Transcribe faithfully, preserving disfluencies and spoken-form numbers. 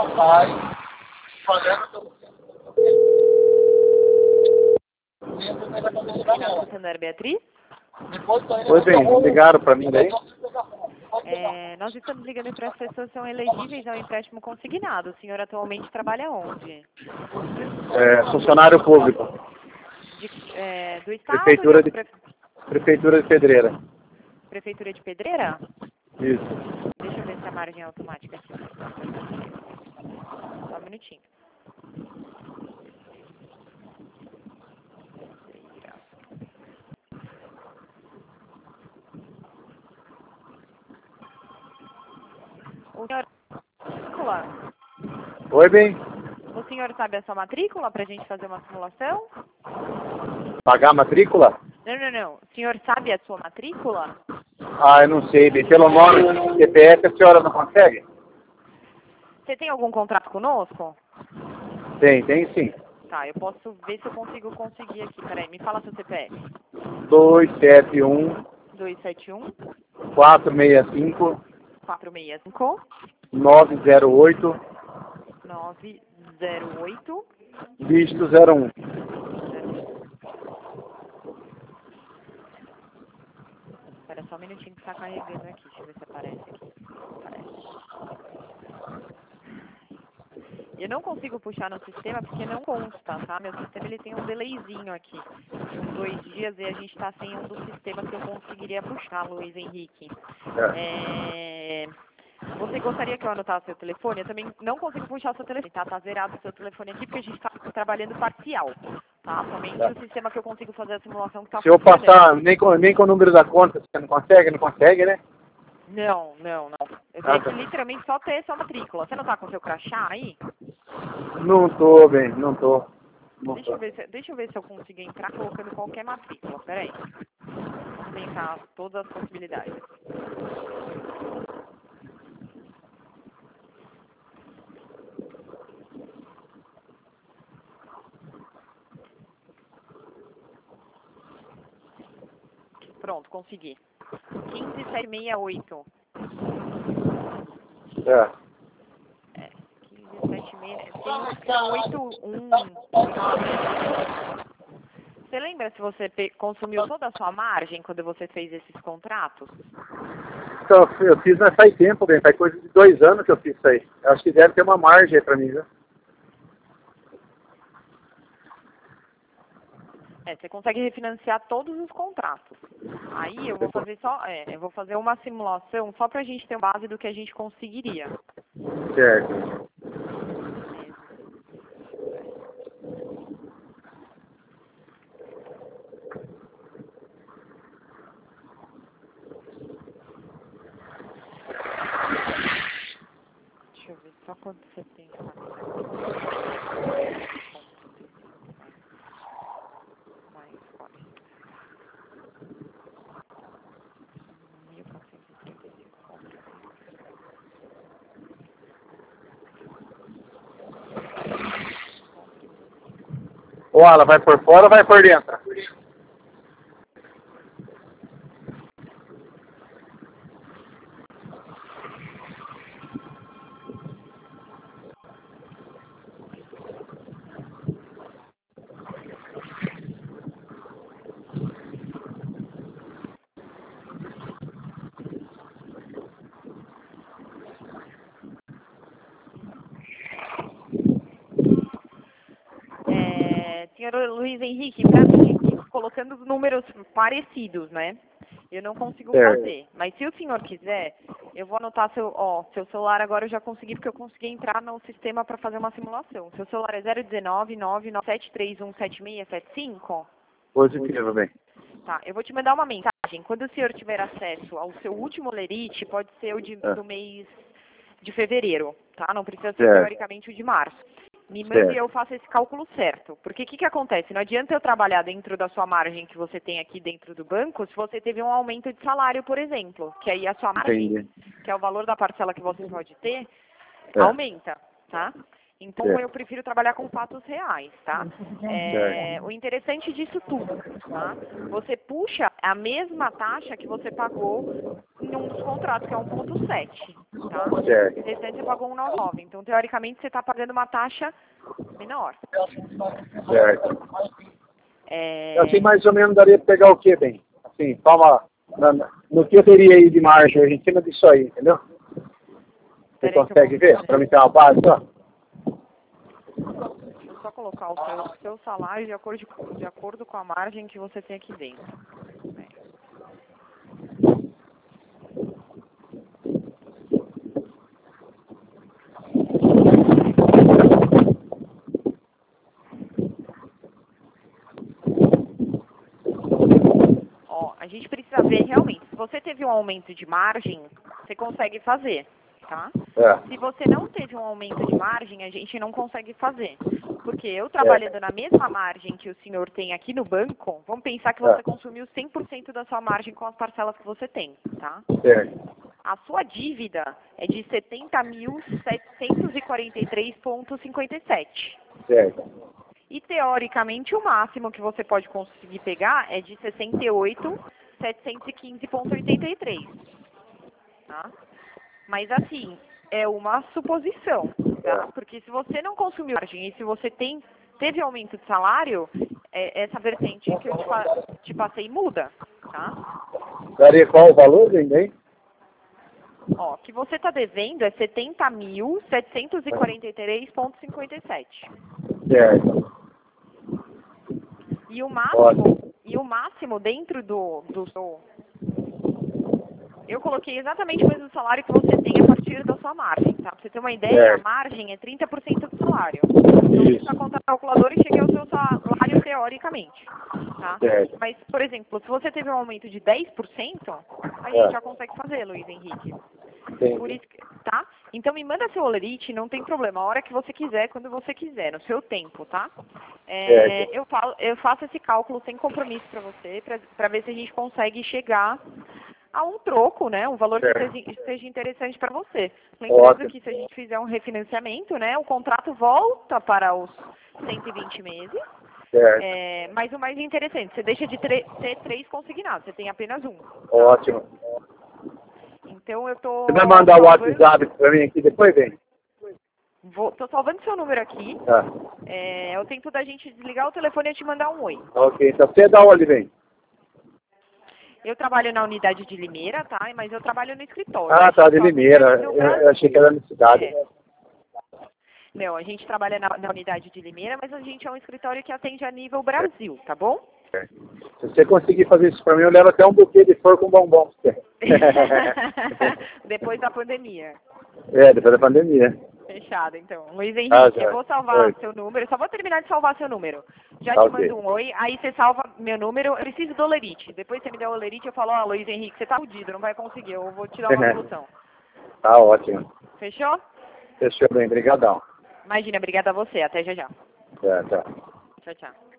vai pagando Santander, Beatriz? Oi, bem, ligaram para mim daí? É, nós estamos ligando para as pessoas que são elegíveis ao empréstimo consignado. O senhor atualmente trabalha onde? É, funcionário público. De, é, do Estado? Prefeitura de, pre... Prefeitura de Pedreira. Prefeitura de Pedreira? Isso. Deixa eu ver se a margem é automática aqui. Só um minutinho. O senhor... matrícula? Oi, bem. O senhor sabe a sua matrícula para a gente fazer uma simulação? Pagar a matrícula? Não, não, não. O senhor sabe a sua matrícula? Ah, eu não sei, bem. Pelo nome C P F a senhora não consegue? Você tem algum contrato conosco? Tem, tem sim. Tá, eu posso ver se eu consigo conseguir aqui. Peraí, me fala seu C P F. dois sete um, dois sete um, quatro seis cinco, quatro seis cinco, nove zero oito, nove zero oito. dígito zero um. Espera só um minutinho que tá carregando aqui. Deixa eu ver se aparece aqui. Aparece. Eu não consigo puxar no sistema porque não consta, tá? Meu sistema ele tem um delayzinho aqui. Uns dois dias e a gente tá sem um dos sistemas que eu conseguiria puxar, Luiz Henrique. É... Você gostaria que eu anotasse seu telefone? Eu também não consigo puxar o seu telefone, tá? Tá zerado o seu telefone aqui porque a gente tá trabalhando parcial, tá? Somente o sistema que eu consigo fazer a simulação que tá Se eu funcionando. passar nem com, nem com o número da conta, você não consegue? Não consegue, né? Não, não, não. Eu Ah, teria tá. que literalmente só ter sua matrícula. Você não tá com seu crachá aí? Não tô, bem, não tô. Não Deixa eu tô. ver se, deixa eu ver se eu consigo entrar colocando qualquer matrícula. Peraí. Vamos tentar todas as possibilidades. Pronto, consegui. quinze mil setecentos e sessenta e oito. É. É, quinze mil setecentos e sessenta e oito. Tem um que é oito um nove. Você lembra se você pe- consumiu toda a sua margem quando você fez esses contratos? Então, eu fiz não faz tempo, bem, faz coisa de dois anos que eu fiz isso aí. Eu acho que deve ter uma margem aí pra mim, viu? É, você consegue refinanciar todos os contratos. Aí eu vou fazer só, é, eu vou fazer uma simulação só pra gente ter uma base do que a gente conseguiria. Certo. Deixa eu ver só quanto você tem. Mais quarenta. mil quatrocentos e trinta e cinco contra Ou ela vai por fora ou vai por dentro? É, senhor Luiz Henrique, para mim, aqui, colocando os números parecidos, né? Eu não consigo Certo. fazer. Mas se o senhor quiser, eu vou anotar seu, ó, seu celular agora eu já consegui, porque eu consegui entrar no sistema para fazer uma simulação. Seu celular é zero um nove, nove nove sete três um sete seis sete cinco? Positivo, bem. Tá, eu vou te mandar uma mensagem. Quando o senhor tiver acesso ao seu último lerite, pode ser o de, É. do mês de fevereiro, tá? Não precisa ser, Certo. teoricamente, o de março. Me mande Certo. e eu faço esse cálculo certo. Porque o que, que acontece? Não adianta eu trabalhar dentro da sua margem que você tem aqui dentro do banco se você teve um aumento de salário, por exemplo. Que aí a sua margem, Entendi. que é o valor da parcela que você pode ter, É. aumenta, tá? Então Certo. eu prefiro trabalhar com fatos reais, tá? É, o interessante disso tudo, tá? Você puxa a mesma taxa que você pagou em um dos contratos, que é um ponto sete, tá? Certo. O restante você pagou um noventa e nove. Então, teoricamente, você está pagando uma taxa menor. Certo. É, Assim, mais ou menos, daria para pegar o que, bem? Assim, toma, na, na- no que eu teria aí de margem hoje em cima disso aí, entendeu? Você Peraí que eu consegue vou ver? fazer. Para mim ter uma base, ó. Deixa eu só colocar o seu, seu salário de acordo, de, de acordo com a margem que você tem aqui dentro. É. Ó, a gente precisa ver realmente, se você teve um aumento de margem, você consegue fazer, tá? É. Se você não teve um aumento de margem, a gente não consegue fazer. Porque eu trabalhando na mesma margem que o senhor tem aqui no banco, vamos pensar que você É. consumiu cem por cento da sua margem com as parcelas que você tem, tá? Certo. A sua dívida é de setenta mil setecentos e quarenta e três vírgula cinquenta e sete. Certo. E, teoricamente, o máximo que você pode conseguir pegar é de sessenta e oito mil setecentos e quinze vírgula oitenta e três. Tá? Mas, assim, é uma suposição, tá? Porque se você não consumiu margem e se você tem, teve aumento de salário, é, essa vertente que eu te, fa te passei muda, tá? Daria qual o valor, hein? Ó, o que você está devendo é setenta mil setecentos e quarenta e três vírgula cinquenta e sete. Certo. E o máximo, Ótimo. e o máximo dentro do, do seu... Eu coloquei exatamente o mesmo salário que você tem a partir da sua margem, tá? Pra você ter uma ideia, a Certo. margem é trinta por cento do salário. Então, Isso. fiz a conta calculadora e cheguei ao seu salário teoricamente, tá? Certo. Mas, por exemplo, se você teve um aumento de dez por cento, a gente É. já consegue fazer, Luiz Henrique. Entendi. Por isso que, tá? Então me manda seu olerite, não tem problema, a hora que você quiser, quando você quiser, no seu tempo, tá? É, Certo. eu, falo, eu faço esse cálculo sem compromisso para você, para ver se a gente consegue chegar a um troco, né? Um valor que Certo. seja, seja interessante para você. Lembrando Ótimo. que se a gente fizer um refinanciamento, né? O contrato volta para os cento e vinte meses. Certo. É, mas o mais interessante, você deixa de ter três consignados, você tem apenas um. Tá? Ótimo. Então eu tô Você vai mandar o salvando, WhatsApp para mim aqui depois, vem? vou, tô salvando seu número aqui. Tá. É, é o tempo da gente desligar o telefone e te mandar um oi. Ok, então você é da onde, vem? Eu trabalho na unidade de Limeira, tá? Mas eu trabalho no escritório. Ah, A tá, gente de só atende Limeira. aqui no Eu, eu Brasil. achei que era na cidade. É. Não, a gente trabalha na, na unidade de Limeira, mas a gente é um escritório que atende a nível Brasil, tá bom? Se você conseguir fazer isso para mim, eu levo até um buquê de flor com bombom pra você. Depois da pandemia. É, depois da pandemia. Fechado, então. Luiz Ah, Henrique, já. eu vou salvar Oi. seu número. Só vou terminar de salvar seu número. Já Tá, te ok. mando um oi, aí você salva meu número. Eu preciso do olerite. Depois você me der o olerite, eu falo, ó, Luiz Henrique, você tá fudido, não vai conseguir. Eu vou te dar uma solução. Tá ótimo. Fechou? Fechou bem, brigadão. Imagina, obrigada a você. Até já já. Tá, tá. Tchau, tchau.